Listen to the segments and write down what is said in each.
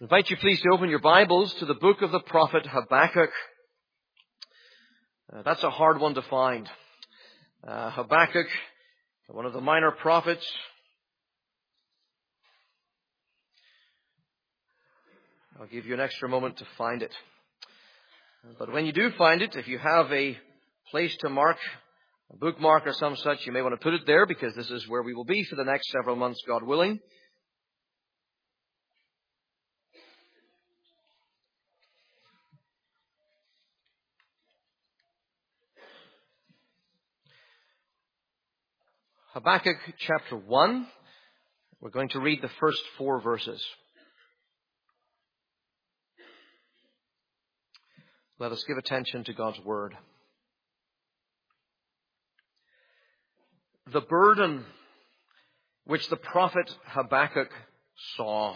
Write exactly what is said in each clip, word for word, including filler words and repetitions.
I invite you please to open your Bibles to the book of the prophet Habakkuk. Uh, that's a hard one to find. Uh, Habakkuk, one of the minor prophets. I'll give you an extra moment to find it. But when you do find it, if you have a place to mark, a bookmark or some such, you may want to put it there because this is where we will be for the next several months, God willing. Habakkuk chapter one. We're going to read the first four verses. Let us give attention to God's word. The burden which the prophet Habakkuk saw.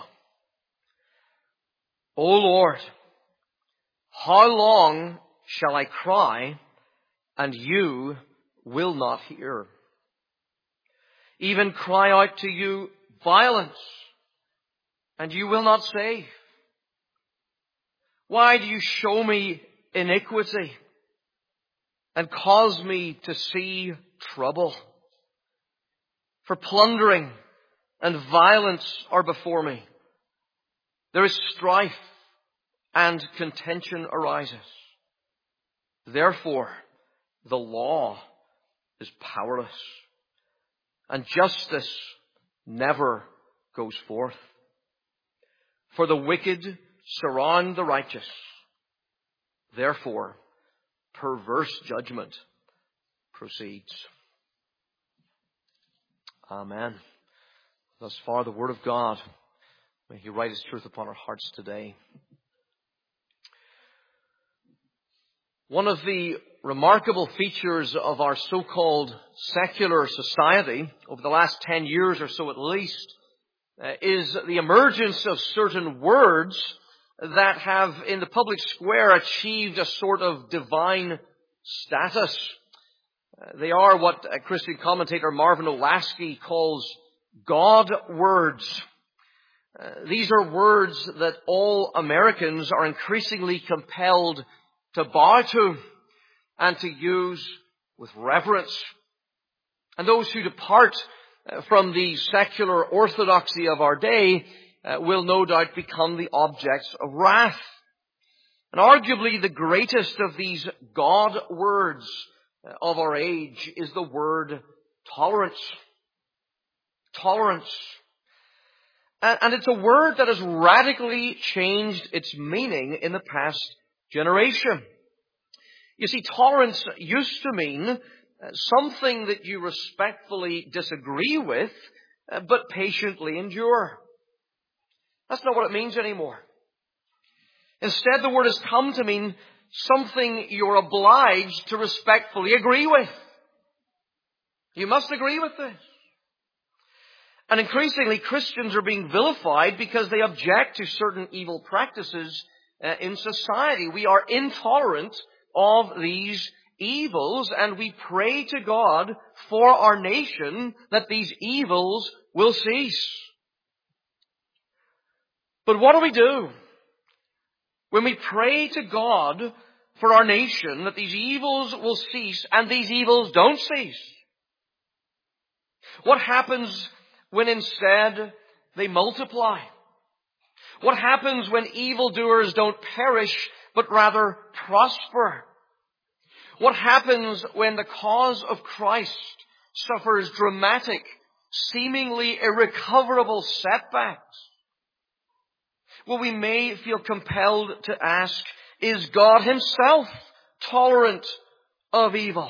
O Lord, how long shall I cry, and you will not hear? Even cry out to you violence, and you will not save. Why do you show me iniquity and cause me to see trouble? For plundering and violence are before me. There is strife and contention arises. Therefore, the law is powerless, and justice never goes forth. For the wicked surround the righteous. Therefore, perverse judgment proceeds. Amen. Thus far, the word of God. May He write His truth upon our hearts today. One of the remarkable features of our so-called secular society, over the last ten years or so at least, uh, is the emergence of certain words that have in the public square achieved a sort of divine status. Uh, they are what a Christian commentator Marvin Olasky calls God words. Uh, these are words that all Americans are increasingly compelled to bow to and to use with reverence. And those who depart from the secular orthodoxy of our day uh, will no doubt become the objects of wrath. And arguably the greatest of these God words of our age is the word tolerance. Tolerance. And it's a word that has radically changed its meaning in the past generation. You see, tolerance used to mean something that you respectfully disagree with, but patiently endure. That's not what it means anymore. Instead, the word has come to mean something you're obliged to respectfully agree with. You must agree with this. And increasingly, Christians are being vilified because they object to certain evil practices uh, in society. We are intolerant of these evils, and we pray to God for our nation that these evils will cease. But what do we do when we pray to God for our nation that these evils will cease and these evils don't cease? What happens when instead they multiply? What happens when evildoers don't perish, but rather prosper? What happens when the cause of Christ suffers dramatic, seemingly irrecoverable setbacks? Well, we may feel compelled to ask, is God Himself tolerant of evil?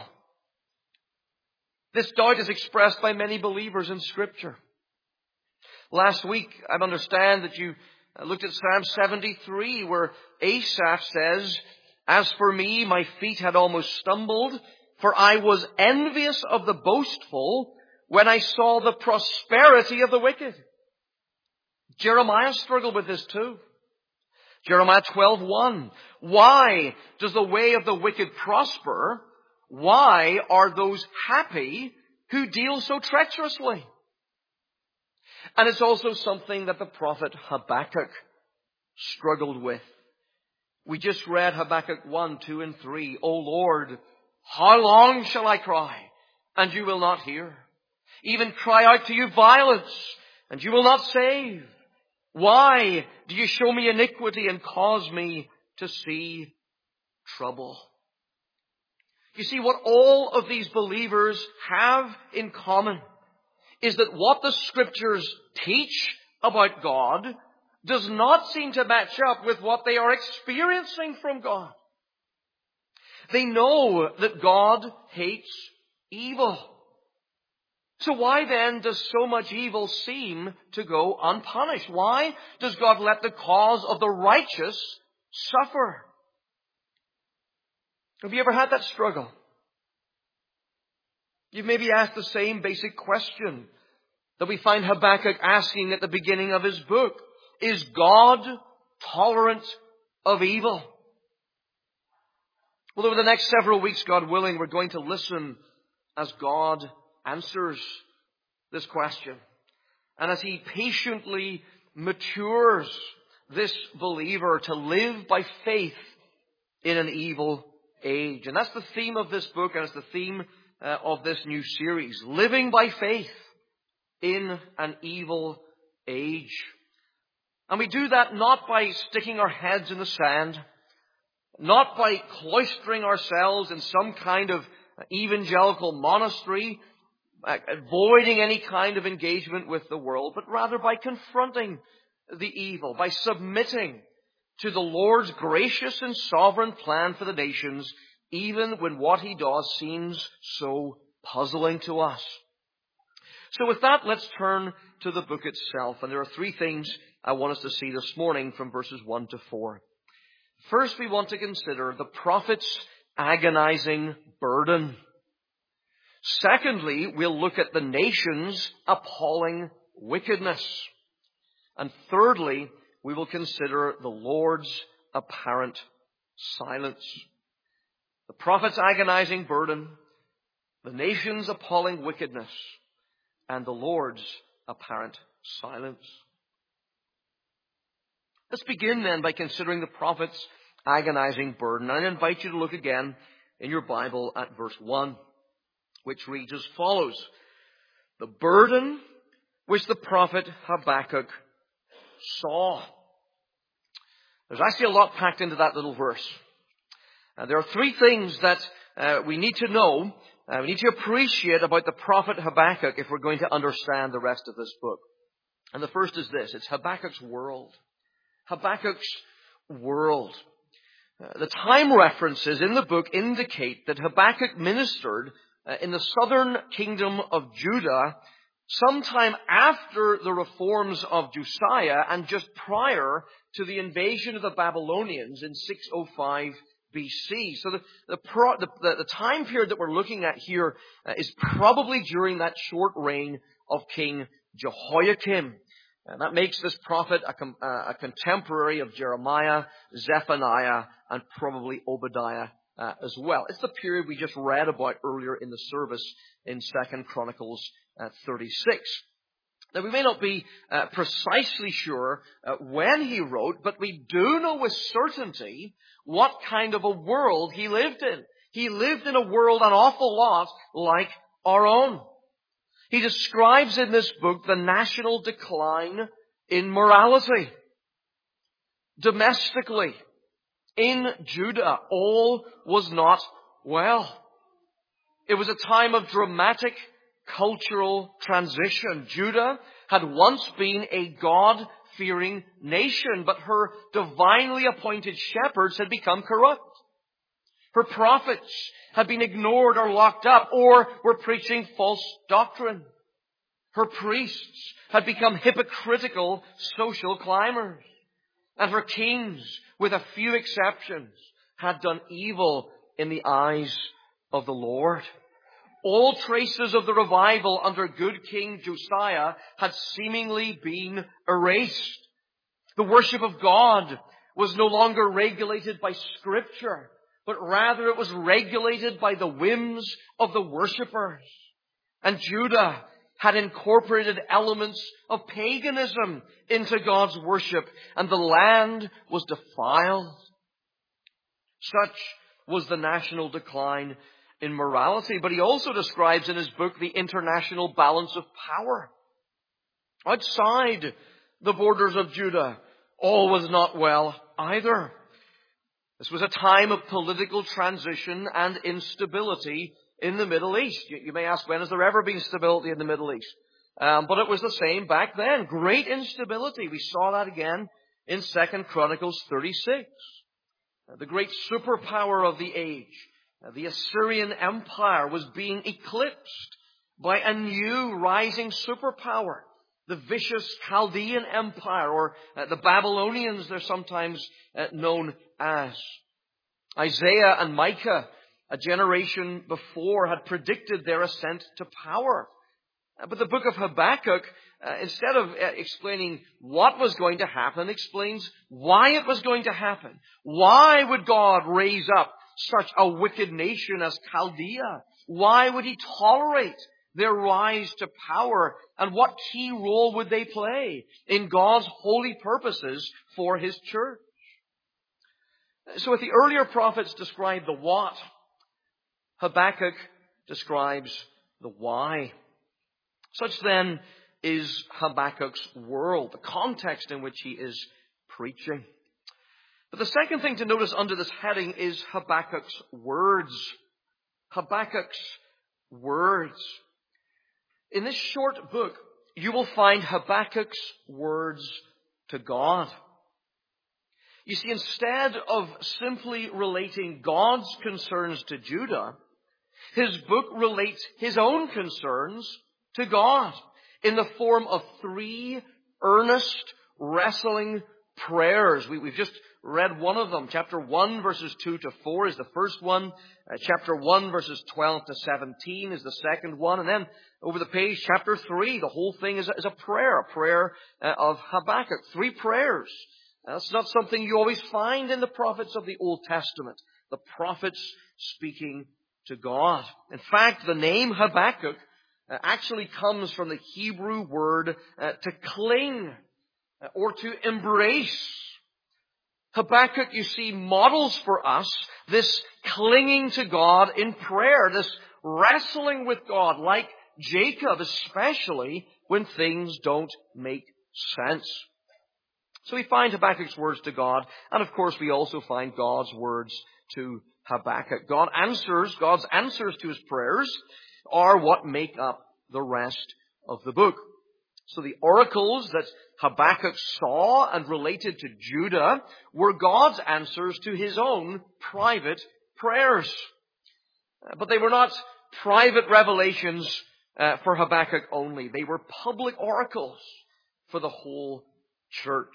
This doubt is expressed by many believers in Scripture. Last week, I understand that you looked at Psalm seventy-three, where Asaph says, "As for me, my feet had almost stumbled, for I was envious of the boastful when I saw the prosperity of the wicked." Jeremiah struggled with this too. Jeremiah twelve one. "Why does the way of the wicked prosper? Why are those happy who deal so treacherously?" And it's also something that the prophet Habakkuk struggled with. We just read Habakkuk one, two, and three. O Lord, how long shall I cry, and you will not hear? Even cry out to you violence, and you will not save. Why do you show me iniquity and cause me to see trouble? You see, what all of these believers have in common is that what the Scriptures teach about God does not seem to match up with what they are experiencing from God. They know that God hates evil. So why then does so much evil seem to go unpunished? Why does God let the cause of the righteous suffer? Have you ever had that struggle? You've maybe asked the same basic question that we find Habakkuk asking at the beginning of his book. Is God tolerant of evil? Well, over the next several weeks, God willing, we're going to listen as God answers this question. And as He patiently matures this believer to live by faith in an evil age. And that's the theme of this book, and it's the theme uh, of this new series. Living by faith in an evil age. And we do that not by sticking our heads in the sand, not by cloistering ourselves in some kind of evangelical monastery, avoiding any kind of engagement with the world, but rather by confronting the evil, by submitting to the Lord's gracious and sovereign plan for the nations, even when what He does seems so puzzling to us. So with that, let's turn to the book itself. And there are three things I want us to see this morning from verses one to four. First, we want to consider the prophet's agonizing burden. Secondly, we'll look at the nation's appalling wickedness. And thirdly, we will consider the Lord's apparent silence. The prophet's agonizing burden, the nation's appalling wickedness, and the Lord's apparent silence. Let's begin then by considering the prophet's agonizing burden. I invite you to look again in your Bible at verse one, which reads as follows. The burden which the prophet Habakkuk saw. There's actually a lot packed into that little verse. Uh, there are three things that uh, we need to know, uh, we need to appreciate about the prophet Habakkuk if we're going to understand the rest of this book. And the first is this. It's Habakkuk's world. Habakkuk's world. Uh, the time references in the book indicate that Habakkuk ministered uh, in the southern kingdom of Judah sometime after the reforms of Josiah and just prior to the invasion of the Babylonians in six oh five B C. So the, the, pro, the, the, the time period that we're looking at here uh, is probably during that short reign of King Jehoiakim. And that makes this prophet a, com, uh, a contemporary of Jeremiah, Zephaniah, and probably Obadiah uh, as well. It's the period we just read about earlier in the service in Second Chronicles uh, thirty-six. Now, we may not be uh, precisely sure uh, when he wrote, but we do know with certainty what kind of a world he lived in. He lived in a world an awful lot like our own. He describes in this book the national decline in morality. Domestically, in Judah, all was not well. It was a time of dramatic cultural transition. Judah had once been a God-fearing nation, but her divinely appointed shepherds had become corrupt. Her prophets had been ignored or locked up or were preaching false doctrine. Her priests had become hypocritical social climbers. And her kings, with a few exceptions, had done evil in the eyes of the Lord. All traces of the revival under good King Josiah had seemingly been erased. The worship of God was no longer regulated by Scripture, but rather it was regulated by the whims of the worshippers. And Judah had incorporated elements of paganism into God's worship, and the land was defiled. Such was the national decline in morality. But he also describes in his book the international balance of power. Outside the borders of Judah, all was not well either. This was a time of political transition and instability in the Middle East. You, you may ask, when has there ever been stability in the Middle East? Um, but it was the same back then. Great instability. We saw that again in Second Chronicles thirty-six. Uh, the great superpower of the age, uh, the Assyrian Empire, was being eclipsed by a new rising superpower, the vicious Chaldean Empire, or uh, the Babylonians they're sometimes uh, known as. Isaiah and Micah, a generation before, had predicted their ascent to power. Uh, but the book of Habakkuk, uh, instead of uh, explaining what was going to happen, explains why it was going to happen. Why would God raise up such a wicked nation as Chaldea? Why would he tolerate their rise to power? And what key role would they play in God's holy purposes for his church? So if the earlier prophets described the what, Habakkuk describes the why. Such then is Habakkuk's world, the context in which he is preaching. But the second thing to notice under this heading is Habakkuk's words. Habakkuk's words. In this short book, you will find Habakkuk's words to God. You see, instead of simply relating God's concerns to Judah, his book relates his own concerns to God in the form of three earnest, wrestling prayers. We, we've just read one of them. Chapter one, verses two to four is the first one. Uh, chapter one, verses twelve to seventeen is the second one. And then over the page, chapter three, the whole thing is a, is a prayer, a prayer uh, of Habakkuk. Three prayers. That's not something you always find in the prophets of the Old Testament. The prophets speaking to God. In fact, the name Habakkuk uh, actually comes from the Hebrew word uh, to cling uh, or to embrace. Habakkuk, you see, models for us this clinging to God in prayer, this wrestling with God, like Jacob, especially when things don't make sense. So we find Habakkuk's words to God, and of course we also find God's words to Habakkuk. God answers, God's answers to his prayers are what make up the rest of the book. So the oracles that Habakkuk saw and related to Judah were God's answers to his own private prayers. But they were not private revelations uh, for Habakkuk only. They were public oracles for the whole church.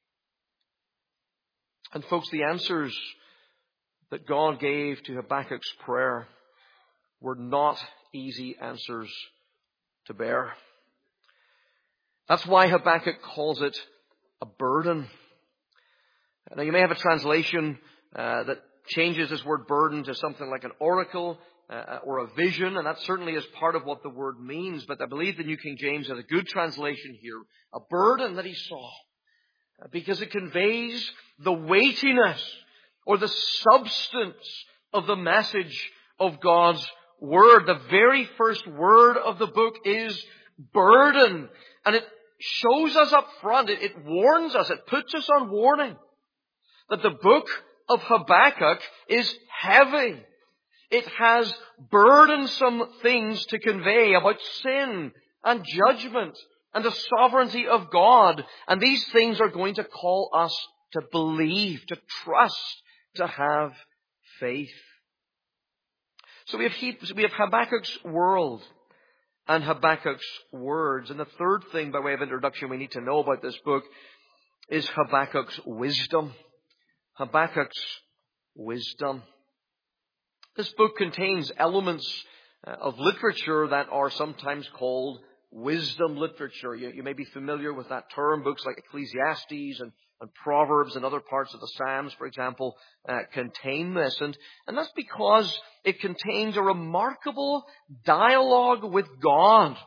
And folks, the answers that God gave to Habakkuk's prayer were not easy answers to bear. That's why Habakkuk calls it a burden. Now, you may have a translation uh, that changes this word burden to something like an oracle uh, or a vision, and that certainly is part of what the word means. But I believe the New King James has a good translation here. A burden that he saw, because it conveys the weightiness or the substance of the message of God's word. The very first word of the book is burden. And it shows us up front, it, it warns us, it puts us on warning that the book of Habakkuk is heavy. It has burdensome things to convey about sin and judgment and the sovereignty of God. And these things are going to call us to believe, to trust, to have faith. So we have, heaps, we have Habakkuk's world and Habakkuk's words. And the third thing, by way of introduction, we need to know about this book is Habakkuk's wisdom. Habakkuk's wisdom. This book contains elements of literature that are sometimes called wisdom literature. You, you may be familiar with that term. Books like Ecclesiastes and, and Proverbs and other parts of the Psalms, for example, uh, contain this. And, and that's because it contains a remarkable dialogue with God,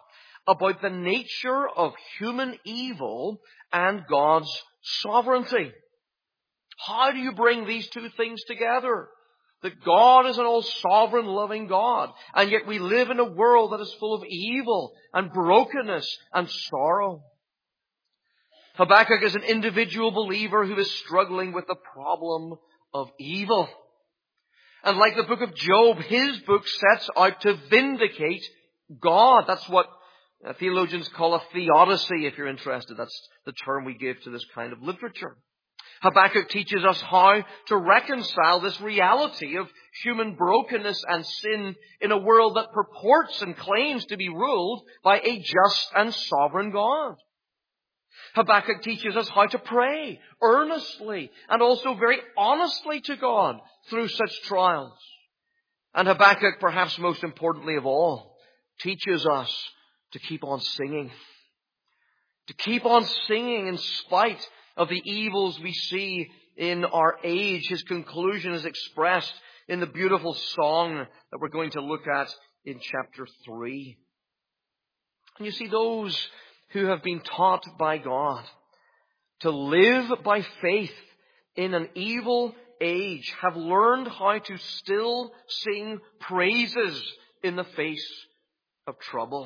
about the nature of human evil and God's sovereignty. How do you bring these two things together? That God is an all-sovereign, loving God, and yet we live in a world that is full of evil and brokenness and sorrow. Habakkuk is an individual believer who is struggling with the problem of evil. And like the book of Job, his book sets out to vindicate God. That's what theologians call a theodicy, if you're interested. That's the term we give to this kind of literature. Habakkuk teaches us how to reconcile this reality of human brokenness and sin in a world that purports and claims to be ruled by a just and sovereign God. Habakkuk teaches us how to pray earnestly and also very honestly to God through such trials. And Habakkuk, perhaps most importantly of all, teaches us to keep on singing. To keep on singing in spite of the evils we see in our age. His conclusion is expressed in the beautiful song that we're going to look at in chapter three. And you see, those who have been taught by God to live by faith in an evil age have learned how to still sing praises in the face of trouble.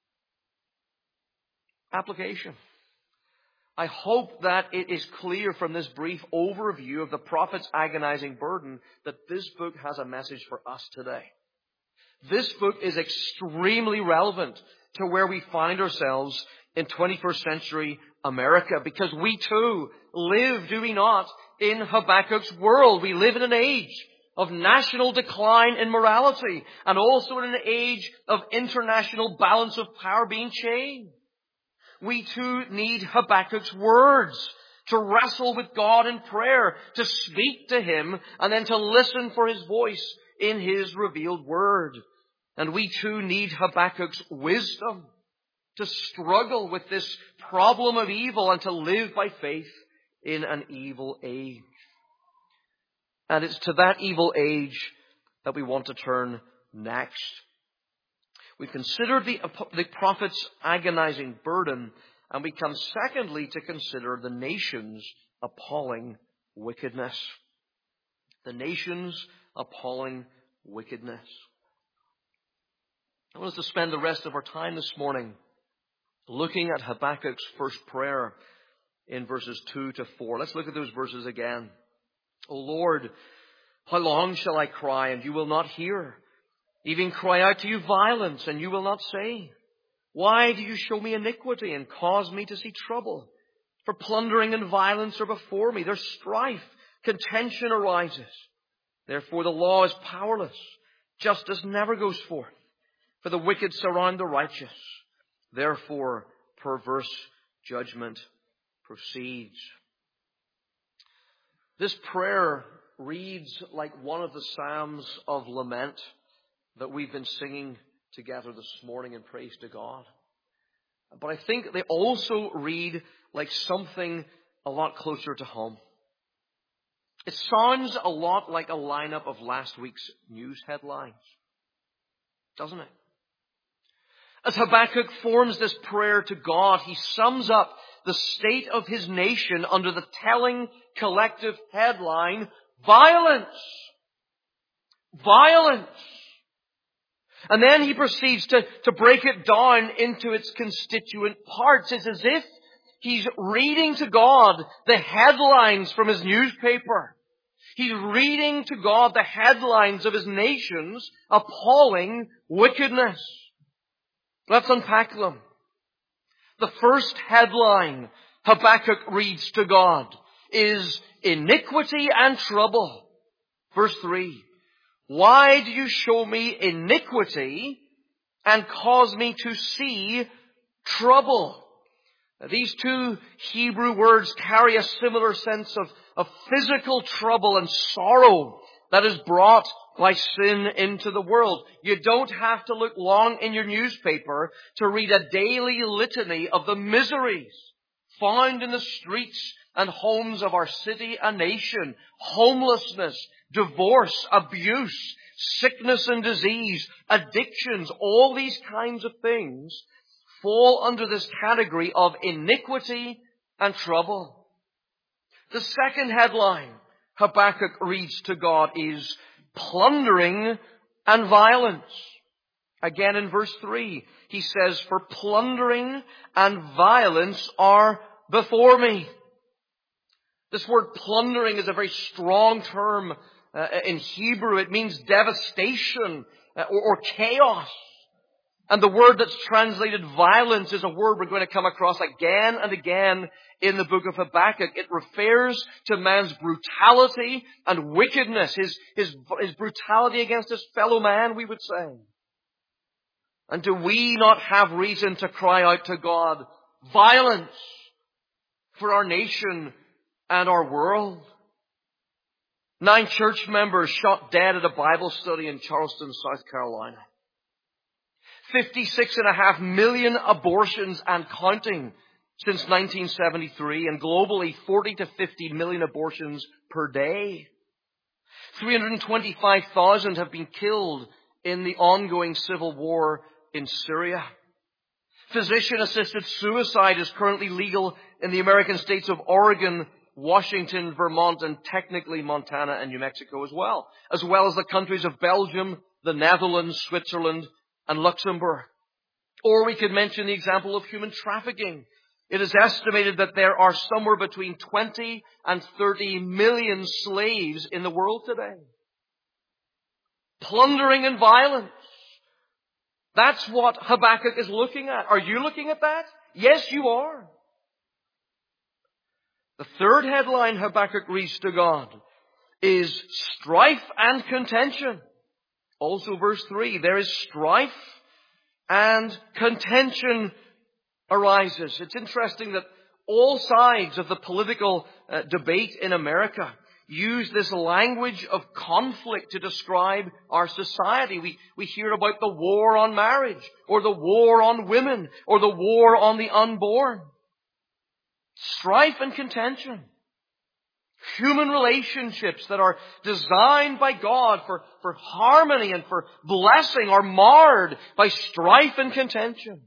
Application. I hope that it is clear from this brief overview of the prophet's agonizing burden that this book has a message for us today. This book is extremely relevant to where we find ourselves in twenty-first century America, because we too live, do we not, in Habakkuk's world. We live in an age of national decline in morality and also in an age of international balance of power being changed. We too need Habakkuk's words to wrestle with God in prayer, to speak to Him, and then to listen for His voice in His revealed word. And we too need Habakkuk's wisdom to struggle with this problem of evil and to live by faith in an evil age. And it's to that evil age that we want to turn next. We've considered the, the prophet's agonizing burden, and we come secondly to consider the nation's appalling wickedness. The nation's appalling wickedness. I want us to spend the rest of our time this morning looking at Habakkuk's first prayer in verses two to four. Let's look at those verses again. O Lord, how long shall I cry and you will not hear? Even cry out to you violence, and you will not save. Why do you show me iniquity and cause me to see trouble? For plundering and violence are before me. There's strife, contention arises. Therefore the law is powerless. Justice never goes forth. For the wicked surround the righteous. Therefore perverse judgment proceeds. This prayer reads like one of the Psalms of lament that we've been singing together this morning in praise to God. But I think they also read like something a lot closer to home. It sounds a lot like a lineup of last week's news headlines, doesn't it? As Habakkuk forms this prayer to God, he sums up the state of his nation under the telling collective headline, violence. Violence. And then he proceeds to, to break it down into its constituent parts. It's as if he's reading to God the headlines from his newspaper. He's reading to God the headlines of his nation's appalling wickedness. Let's unpack them. The first headline Habakkuk reads to God is iniquity and trouble. Verse three. Why do you show me iniquity and cause me to see trouble? Now, these two Hebrew words carry a similar sense of, of physical trouble and sorrow that is brought by sin into the world. You don't have to look long in your newspaper to read a daily litany of the miseries found in the streets and homes of our city and nation. Homelessness, divorce, abuse, sickness and disease, addictions, all these kinds of things fall under this category of iniquity and trouble. The second headline Habakkuk reads to God is plundering and violence. Again in verse three, he says, "For plundering and violence are before me." This word plundering is a very strong term uh, in Hebrew. It means devastation uh, or, or chaos. And the word that's translated violence is a word we're going to come across again and again in the book of Habakkuk. It refers to man's brutality and wickedness, his, his, his brutality against his fellow man, we would say. And do we not have reason to cry out to God, violence for our nation and our world? Nine church members shot dead at a Bible study in Charleston, South Carolina. fifty-six and a half million abortions and counting since nineteen seventy-three, and globally forty to fifty million abortions per day. three hundred twenty-five thousand have been killed in the ongoing civil war in Syria. Physician-assisted suicide is currently legal in the American states of Oregon, Washington, Vermont, and technically Montana and New Mexico as well, as well as the countries of Belgium, the Netherlands, Switzerland, and Luxembourg. Or we could mention the example of human trafficking. It is estimated that there are somewhere between twenty and thirty million slaves in the world today. Plundering and violence. That's what Habakkuk is looking at. Are you looking at that? Yes, you are. The third headline Habakkuk reads to God is strife and contention. Also verse three, there is strife and contention arises. It's interesting that all sides of the political uh, debate in America use this language of conflict to describe our society. We, we hear about the war on marriage, or the war on women, or the war on the unborn. Strife and contention. Human relationships that are designed by God for, for harmony and for blessing are marred by strife and contention.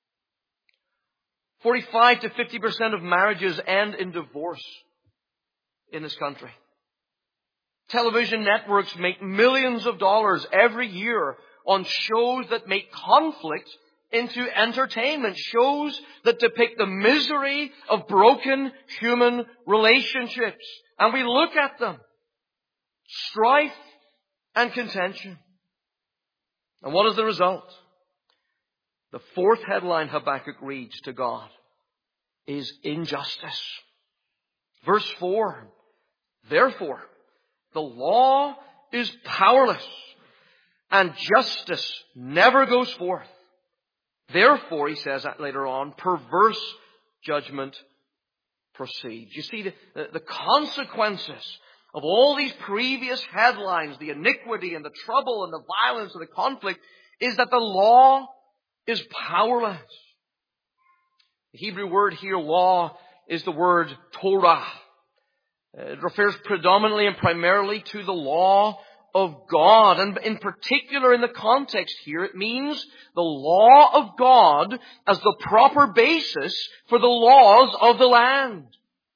forty-five to fifty percent of marriages end in divorce in this country. Television networks make millions of dollars every year on shows that make conflict into entertainment, shows that depict the misery of broken human relationships. And we look at them. Strife and contention. And what is the result? The fourth headline Habakkuk reads to God is injustice. Verse four, therefore, the law is powerless and justice never goes forth. Therefore, he says that later on, perverse judgment proceeds. You see, the, the, the consequences of all these previous headlines, the iniquity and the trouble and the violence and the conflict, is that the law is powerless. The Hebrew word here, law, is the word Torah. It refers predominantly and primarily to the law of God. And in particular, in the context here, it means the law of God as the proper basis for the laws of the land.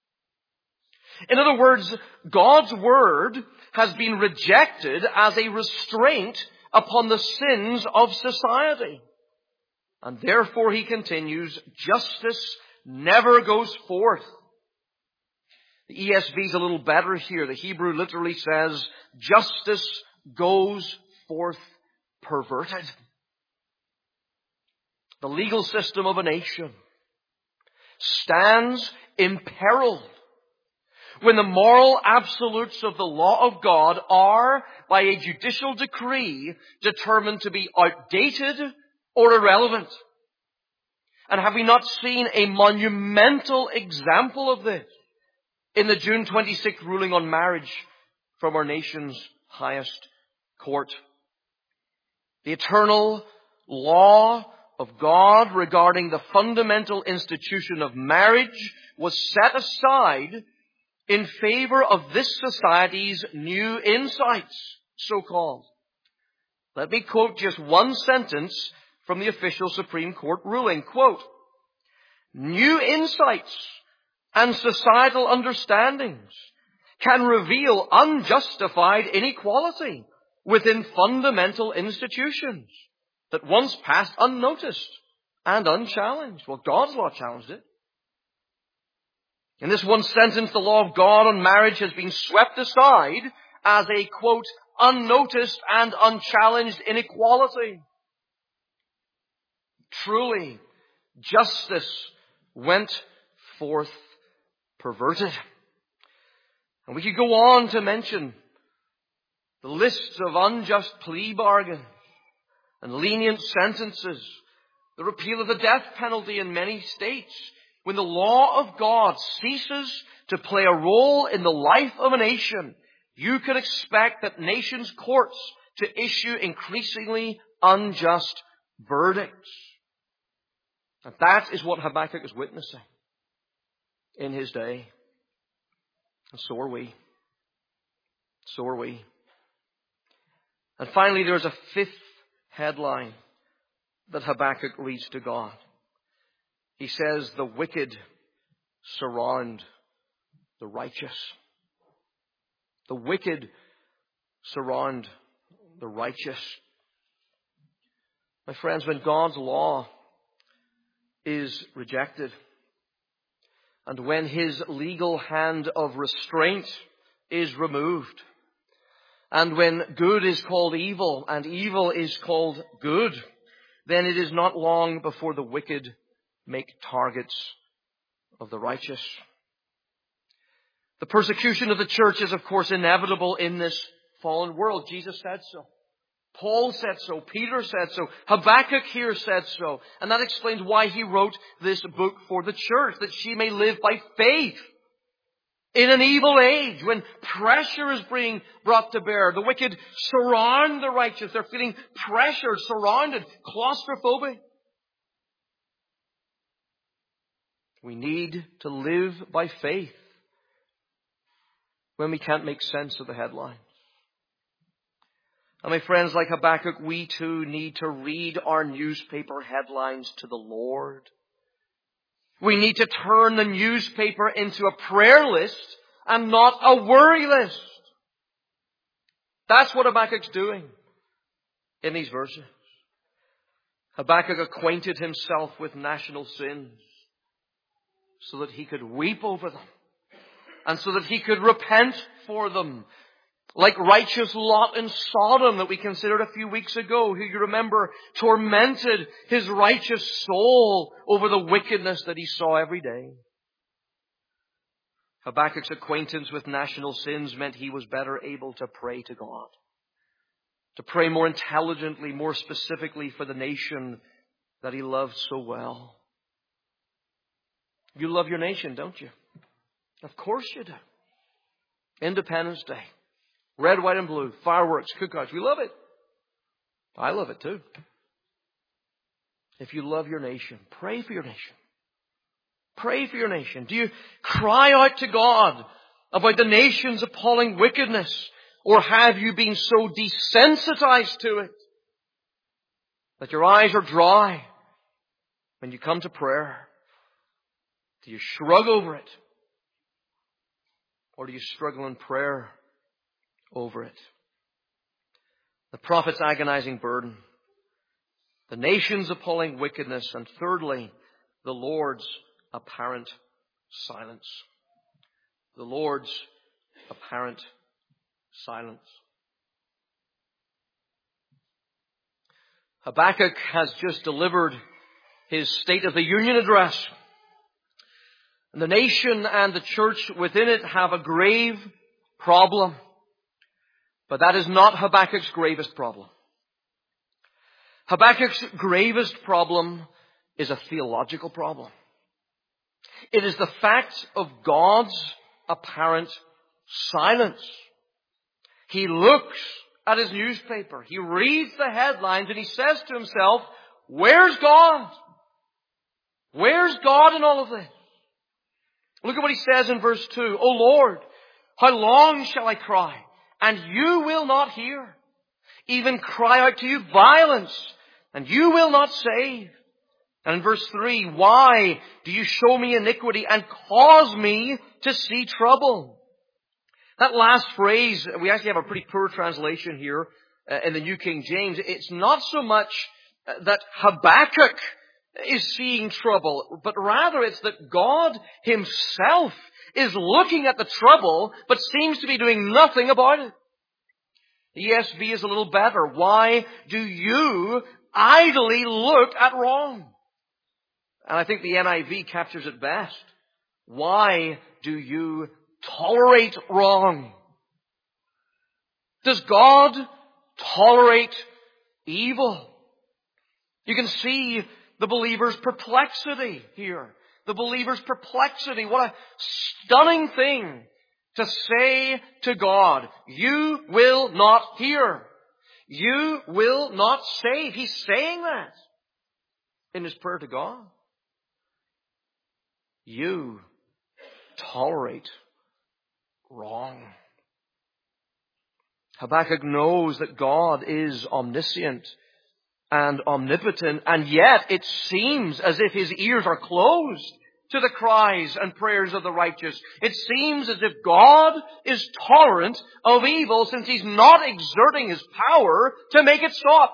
In other words, God's word has been rejected as a restraint upon the sins of society. And therefore, he continues, justice never goes forth. The E S V is a little better here. The Hebrew literally says, justice goes forth perverted. The legal system of a nation stands imperiled when the moral absolutes of the law of God are, by a judicial decree, determined to be outdated or irrelevant. And have we not seen a monumental example of this in the June twenty-sixth ruling on marriage from our nation's highest court? The eternal law of God regarding the fundamental institution of marriage was set aside in favor of this society's new insights, so-called. Let me quote just one sentence from the official Supreme Court ruling. Quote, "New insights and societal understandings can reveal unjustified inequality within fundamental institutions that once passed unnoticed and unchallenged." Well, God's law challenged it. In this one sentence, the law of God on marriage has been swept aside as a, quote, unnoticed and unchallenged inequality. Truly, justice went forth perverted. And we could go on to mention the lists of unjust plea bargains and lenient sentences, the repeal of the death penalty in many states. When the law of God ceases to play a role in the life of a nation, you can expect that nations' courts to issue increasingly unjust verdicts. And that is what Habakkuk is witnessing in his day. And so are we. So are we. And finally, there's a fifth headline that Habakkuk reads to God. He says, "The wicked surround the righteous." The wicked surround the righteous. My friends, when God's law is rejected, and when His legal hand of restraint is removed, and when good is called evil and evil is called good, then it is not long before the wicked make targets of the righteous. The persecution of the church is, of course, inevitable in this fallen world. Jesus said so. Paul said so. Peter said so. Habakkuk here said so. And that explains why he wrote this book for the church, that she may live by faith in an evil age when pressure is being brought to bear. The wicked surround the righteous. They're feeling pressured, surrounded, claustrophobic. We need to live by faith when we can't make sense of the headlines. And my friends, like Habakkuk, we too need to read our newspaper headlines to the Lord. We need to turn the newspaper into a prayer list and not a worry list. That's what Habakkuk's doing in these verses. Habakkuk acquainted himself with national sins so that he could weep over them and so that he could repent for them. Like righteous Lot in Sodom that we considered a few weeks ago, who you remember tormented his righteous soul over the wickedness that he saw every day. Habakkuk's acquaintance with national sins meant he was better able to pray to God. To pray more intelligently, more specifically for the nation that he loved so well. You love your nation, don't you? Of course you do. Independence Day. Red, white, and blue. Fireworks, cookouts. We love it. I love it too. If you love your nation, pray for your nation. Pray for your nation. Do you cry out to God about the nation's appalling wickedness? Or have you been so desensitized to it that your eyes are dry when you come to prayer? Do you shrug over it? Or do you struggle in prayer over it? The prophet's agonizing burden, the nation's appalling wickedness, and thirdly, the Lord's apparent silence. The Lord's apparent silence. Habakkuk has just delivered his State of the Union address. And the nation and the church within it have a grave problem. But that is not Habakkuk's gravest problem. Habakkuk's gravest problem is a theological problem. It is the fact of God's apparent silence. He looks at his newspaper. He reads the headlines and he says to himself, where's God? Where's God in all of this? Look at what he says in verse two. O Lord, how long shall I cry? And you will not hear. Even cry out to you violence, and you will not save. And in verse three, why do you show me iniquity and cause me to see trouble? That last phrase, we actually have a pretty poor translation here uh, in the New King James. It's not so much uh, that Habakkuk is seeing trouble, but rather it's that God himself is looking at the trouble, but seems to be doing nothing about it. The E S V is a little better. Why do you idly look at wrong? And I think the N I V captures it best. Why do you tolerate wrong? Does God tolerate evil? You can see the believer's perplexity here. The believer's perplexity. What a stunning thing to say to God, you will not hear. You will not save. He's saying that in his prayer to God. You tolerate wrong. Habakkuk knows that God is omniscient and omnipotent, and yet it seems as if his ears are closed to the cries and prayers of the righteous. It seems as if God is tolerant of evil since he's not exerting his power to make it stop.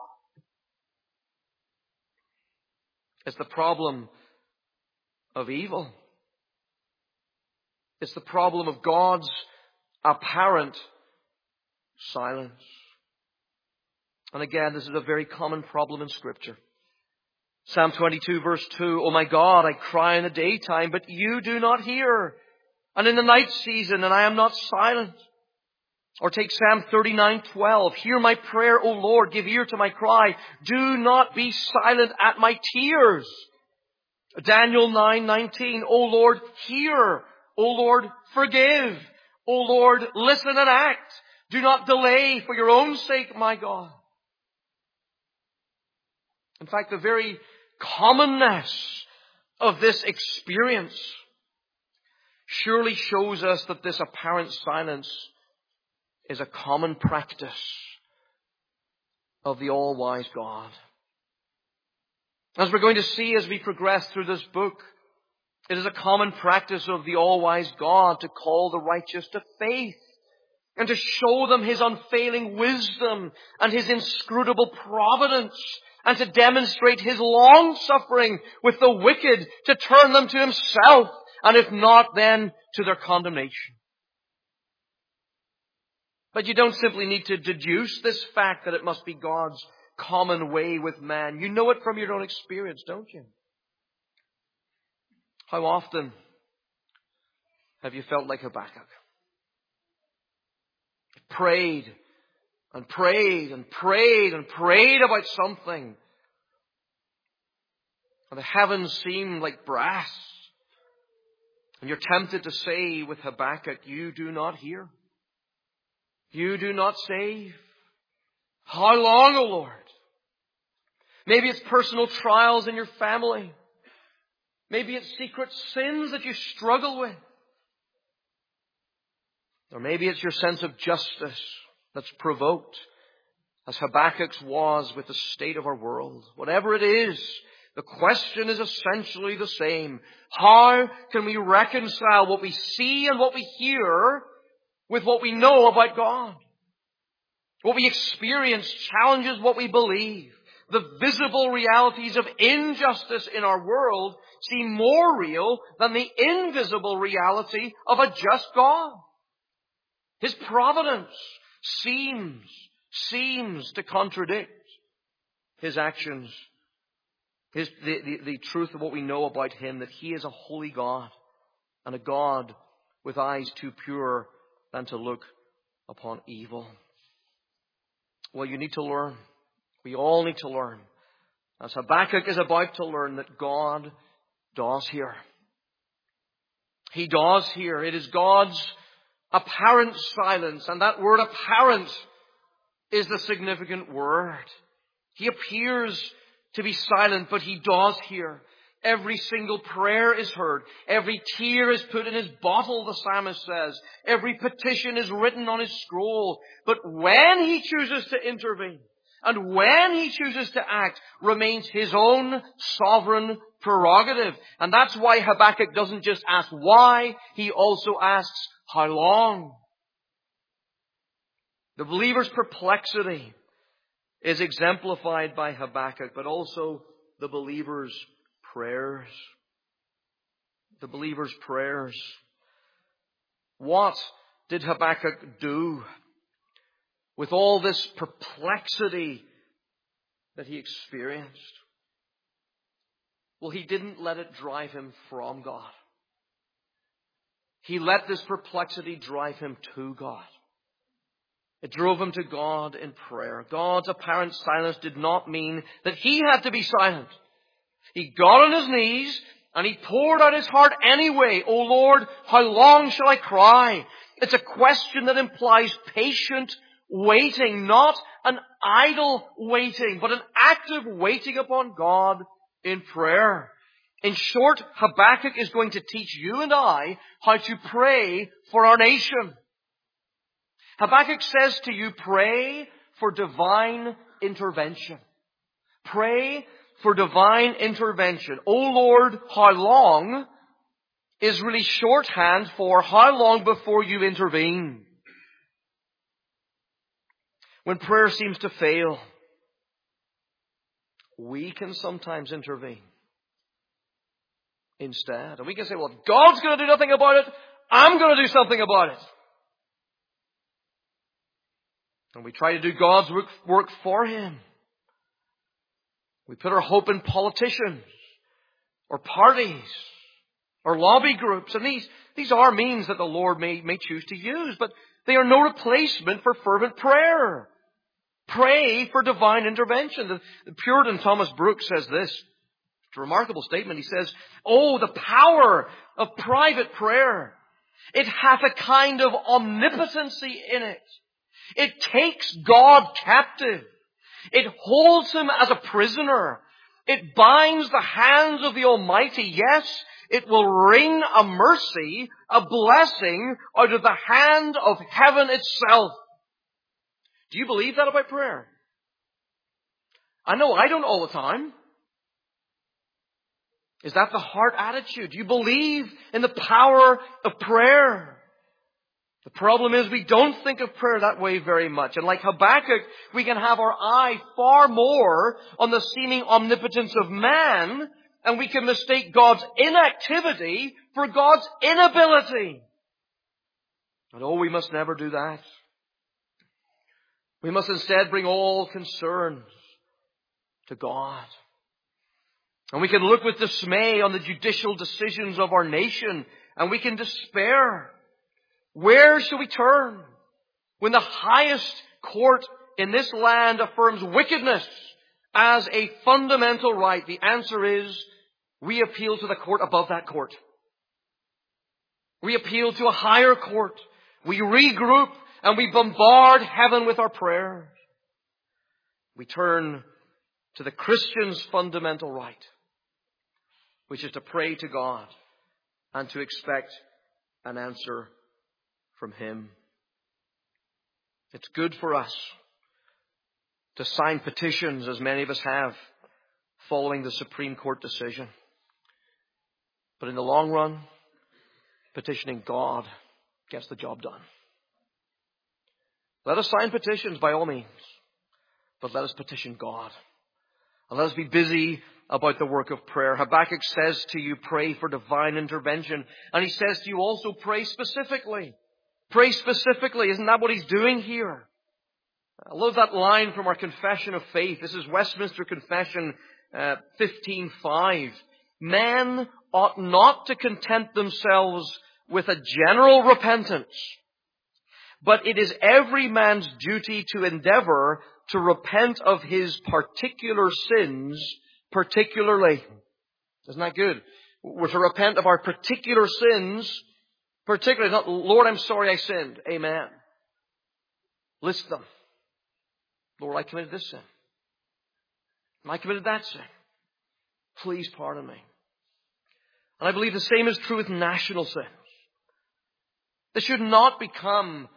It's the problem of evil. It's the problem of God's apparent silence. And again, this is a very common problem in Scripture. Psalm twenty-two verse two, "O my God, I cry in the daytime, but you do not hear. And in the night season, and I am not silent." Or take Psalm thirty-nine twelve, "Hear my prayer, O Lord, give ear to my cry. Do not be silent at my tears." Daniel nine nineteen, "O Lord, hear. O Lord, forgive. O Lord, listen and act. Do not delay for your own sake, my God." In fact, the very commonness of this experience surely shows us that this apparent silence is a common practice of the all-wise God. As we're going to see as we progress through this book, it is a common practice of the all-wise God to call the righteous to faith and to show them his unfailing wisdom and his inscrutable providence, and to demonstrate his long-suffering with the wicked to turn them to himself, and if not, then to their condemnation. But you don't simply need to deduce this fact that it must be God's common way with man. You know it from your own experience, don't you? How often have you felt like Habakkuk? Prayed and prayed and prayed and prayed about something, and the heavens seem like brass, and you're tempted to say with Habakkuk, "You do not hear. You do not save. How long, O Lord?" Maybe it's personal trials in your family. Maybe it's secret sins that you struggle with. Or maybe it's your sense of justice that's provoked, as Habakkuk's was with the state of our world. Whatever it is, the question is essentially the same. How can we reconcile what we see and what we hear with what we know about God? What we experience challenges what we believe. The visible realities of injustice in our world seem more real than the invisible reality of a just God. His providence seems, seems to contradict his actions. His, the, the, the truth of what we know about him, that he is a holy God and a God with eyes too pure than to look upon evil. Well, you need to learn. We all need to learn, as Habakkuk is about to learn, that God does hear. He does hear. It is God's apparent silence, and that word apparent is the significant word. He appears to be silent, but he does hear. Every single prayer is heard. Every tear is put in his bottle, the psalmist says. Every petition is written on his scroll. But when he chooses to intervene, And when He chooses to act remains His own sovereign prerogative. And that's why Habakkuk doesn't just ask why, he also asks how long. The believer's perplexity is exemplified by Habakkuk, but also the believer's prayers. The believer's prayers. What did Habakkuk do with all this perplexity that he experienced? Well, he didn't let it drive him from God. He let this perplexity drive him to God. It drove him to God in prayer. God's apparent silence did not mean that he had to be silent. He got on his knees and he poured out his heart anyway. "O Lord, how long shall I cry?" It's a question that implies patient waiting, not an idle waiting, but an active waiting upon God in prayer. In short, Habakkuk is going to teach you and I how to pray for our nation. Habakkuk says to you, pray for divine intervention. Pray for divine intervention. "O Lord, how long?" is really shorthand for how long before you intervene. When prayer seems to fail, we can sometimes intervene instead. And we can say, well, if God's going to do nothing about it, I'm going to do something about it. And we try to do God's work, work for Him. We put our hope in politicians or parties or lobby groups. And these, these are means that the Lord may, may choose to use, but they are no replacement for fervent prayer. Pray for divine intervention. The, the Puritan Thomas Brooks says this. It's a remarkable statement. He says, "Oh, the power of private prayer. It hath a kind of omnipotency in it. It takes God captive. It holds Him as a prisoner. It binds the hands of the Almighty. Yes, it will wring a mercy, a blessing out of the hand of heaven itself." Do you believe that about prayer? I know I don't all the time. Is that the heart attitude? Do you believe in the power of prayer? The problem is we don't think of prayer that way very much. And like Habakkuk, we can have our eye far more on the seeming omnipotence of man, and we can mistake God's inactivity for God's inability. And oh, we must never do that. We must instead bring all concerns to God. And we can look with dismay on the judicial decisions of our nation, and we can despair. Where shall we turn when the highest court in this land affirms wickedness as a fundamental right? The answer is we appeal to the court above that court. We appeal to a higher court. We regroup and we bombard heaven with our prayers. We turn to the Christian's fundamental right, which is to pray to God and to expect an answer from Him. It's good for us to sign petitions, as many of us have, following the Supreme Court decision. But in the long run, petitioning God gets the job done. Let us sign petitions by all means, but let us petition God. And let us be busy about the work of prayer. Habakkuk says to you, pray for divine intervention. And he says to you also, pray specifically. Pray specifically. Isn't that what he's doing here? I love that line from our Confession of Faith. This is Westminster Confession uh, fifteen five. Men ought not to content themselves with a general repentance, but it is every man's duty to endeavor to repent of his particular sins particularly. Isn't that good? We're to repent of our particular sins particularly. Not, Lord, I'm sorry I sinned. Amen. List them. Lord, I committed this sin. I committed that sin. Please pardon me. And I believe the same is true with national sins. This should not become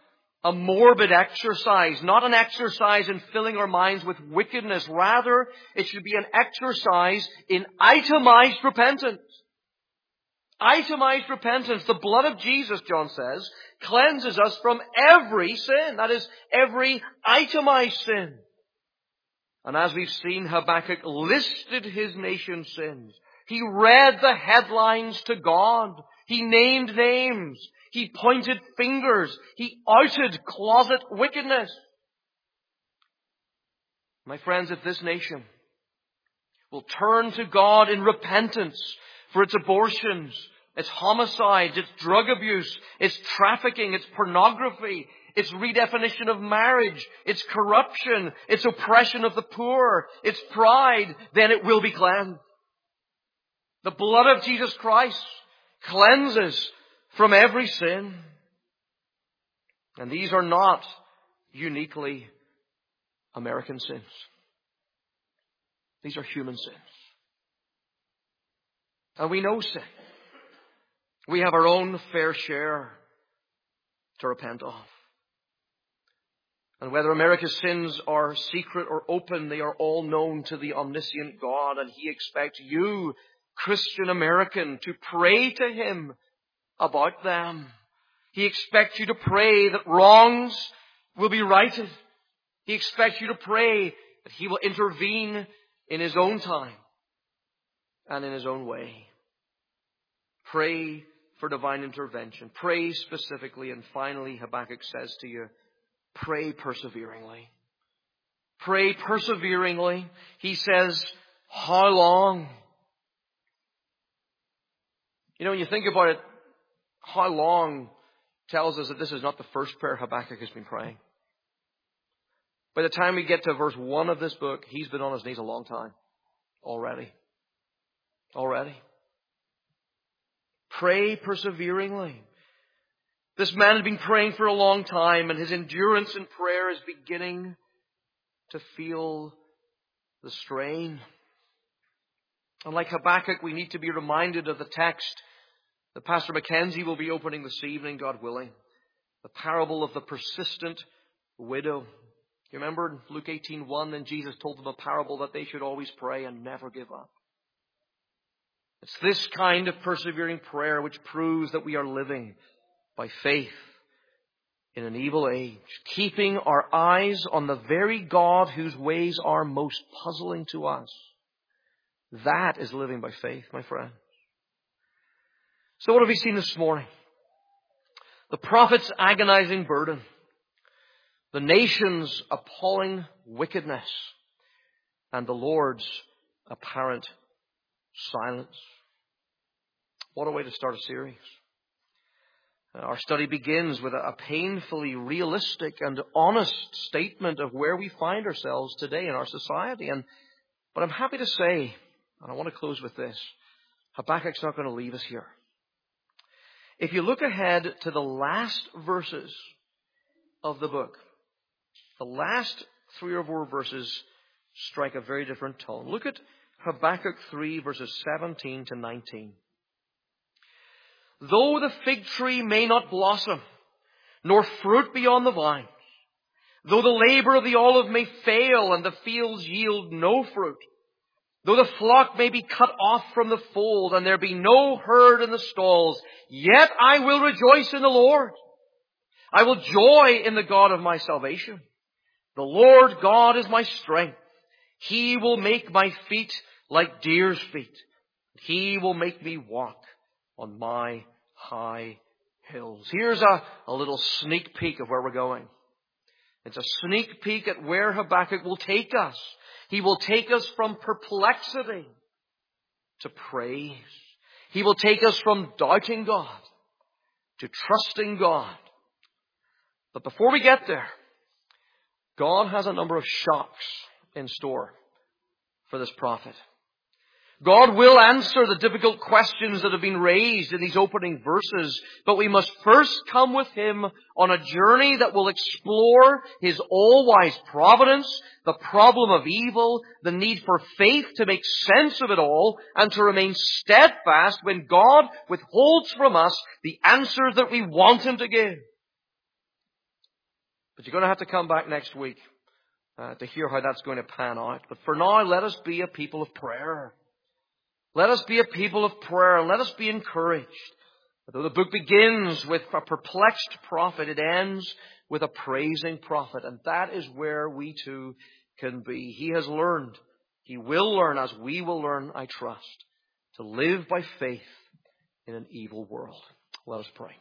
a morbid exercise, not an exercise in filling our minds with wickedness. Rather, it should be an exercise in itemized repentance. Itemized repentance. The blood of Jesus, John says, cleanses us from every sin. That is, every itemized sin. And as we've seen, Habakkuk listed his nation's sins. He read the headlines to God. He named names. He pointed fingers. He outed closet wickedness. My friends, if this nation will turn to God in repentance for its abortions, its homicides, its drug abuse, its trafficking, its pornography, its redefinition of marriage, its corruption, its oppression of the poor, its pride, then it will be cleansed. The blood of Jesus Christ cleanses from every sin. And these are not uniquely American sins. These are human sins. And we know sin. We have our own fair share to repent of. And whether America's sins are secret or open, they are all known to the omniscient God. And He expects you, Christian American, to pray to Him about them. He expects you to pray that wrongs will be righted. He expects you to pray that He will intervene in His own time and in His own way. Pray for divine intervention. Pray specifically. And finally, Habakkuk says to you, pray perseveringly. Pray perseveringly. He says, how long? You know, when you think about it, how long tells us that this is not the first prayer Habakkuk has been praying. By the time we get to verse one of this book, he's been on his knees a long time. Already. Already. Pray perseveringly. This man had been praying for a long time, and his endurance in prayer is beginning to feel the strain. And like Habakkuk, we need to be reminded of the text that Pastor Mackenzie will be opening this evening, God willing. The parable of the persistent widow. You remember in Luke eighteen one, then Jesus told them a parable that they should always pray and never give up. It's this kind of persevering prayer which proves that we are living by faith in an evil age, keeping our eyes on the very God whose ways are most puzzling to us. That is living by faith, my friend. So what have we seen this morning? The prophet's agonizing burden, the nation's appalling wickedness, and the Lord's apparent silence. What a way to start a series. Our study begins with a painfully realistic and honest statement of where we find ourselves today in our society. And but I'm happy to say, and I want to close with this, Habakkuk's not going to leave us here. If you look ahead to the last verses of the book, the last three or four verses strike a very different tone. Look at Habakkuk three, verses seventeen to nineteen. Though the fig tree may not blossom, nor fruit be on the vines, though the labor of the olive may fail and the fields yield no fruit, though the flock may be cut off from the fold and there be no herd in the stalls, yet I will rejoice in the Lord. I will joy in the God of my salvation. The Lord God is my strength. He will make my feet like deer's feet. He will make me walk on my high hills. Here's a, a little sneak peek of where we're going. It's a sneak peek at where Habakkuk will take us. He will take us from perplexity to praise. He will take us from doubting God to trusting God. But before we get there, God has a number of shocks in store for this prophet. God will answer the difficult questions that have been raised in these opening verses, but we must first come with Him on a journey that will explore His all-wise providence, the problem of evil, the need for faith to make sense of it all, and to remain steadfast when God withholds from us the answers that we want Him to give. But you're going to have to come back next week uh, to hear how that's going to pan out. But for now, let us be a people of prayer. Let us be a people of prayer. Let us be encouraged. Though the book begins with a perplexed prophet, it ends with a praising prophet. And that is where we too can be. He has learned. He will learn, as we will learn, I trust, to live by faith in an evil world. Let us pray.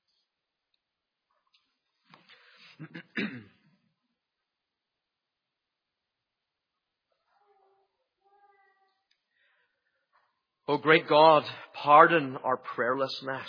O great God, pardon our prayerlessness.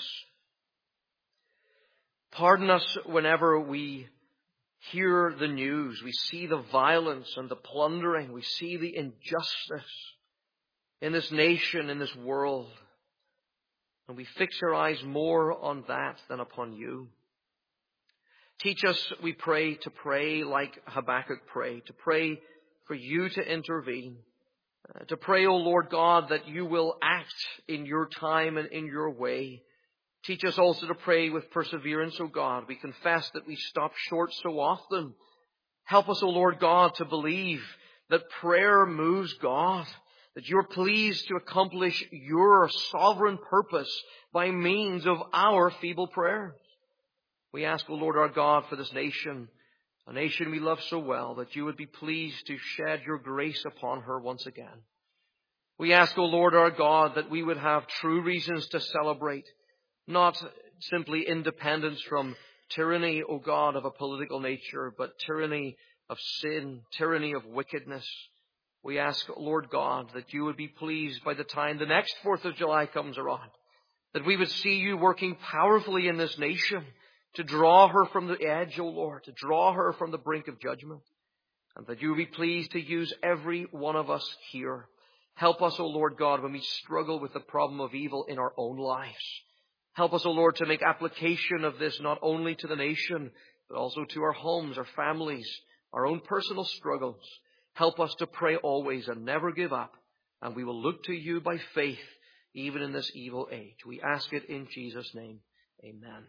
Pardon us whenever we hear the news, we see the violence and the plundering, we see the injustice in this nation, in this world, and we fix our eyes more on that than upon you. Teach us, we pray, to pray like Habakkuk prayed, to pray for you to intervene, uh, to pray, O Lord God, that you will act in your time and in your way. Teach us also to pray with perseverance, O God. We confess that we stop short so often. Help us, O Lord God, to believe that prayer moves God, that you're pleased to accomplish your sovereign purpose by means of our feeble prayers. We ask, O Lord our God, for this nation, a nation we love so well, that you would be pleased to shed your grace upon her once again. We ask, O Lord our God, that we would have true reasons to celebrate, not simply independence from tyranny, O God, of a political nature, but tyranny of sin, tyranny of wickedness. We ask, Lord God, that you would be pleased by the time the next fourth of July comes around, that we would see you working powerfully in this nation to draw her from the edge, O Lord, to draw her from the brink of judgment, and that you would be pleased to use every one of us here. Help us, O Lord God, when we struggle with the problem of evil in our own lives. Help us, O Lord, to make application of this not only to the nation, but also to our homes, our families, our own personal struggles. Help us to pray always and never give up. And we will look to you by faith, even in this evil age. We ask it in Jesus' name. Amen.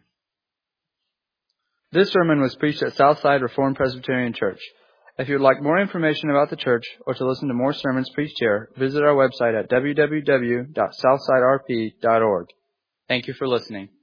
This sermon was preached at Southside Reformed Presbyterian Church. If you would like more information about the church or to listen to more sermons preached here, visit our website at w w w dot southside r p dot org. Thank you for listening.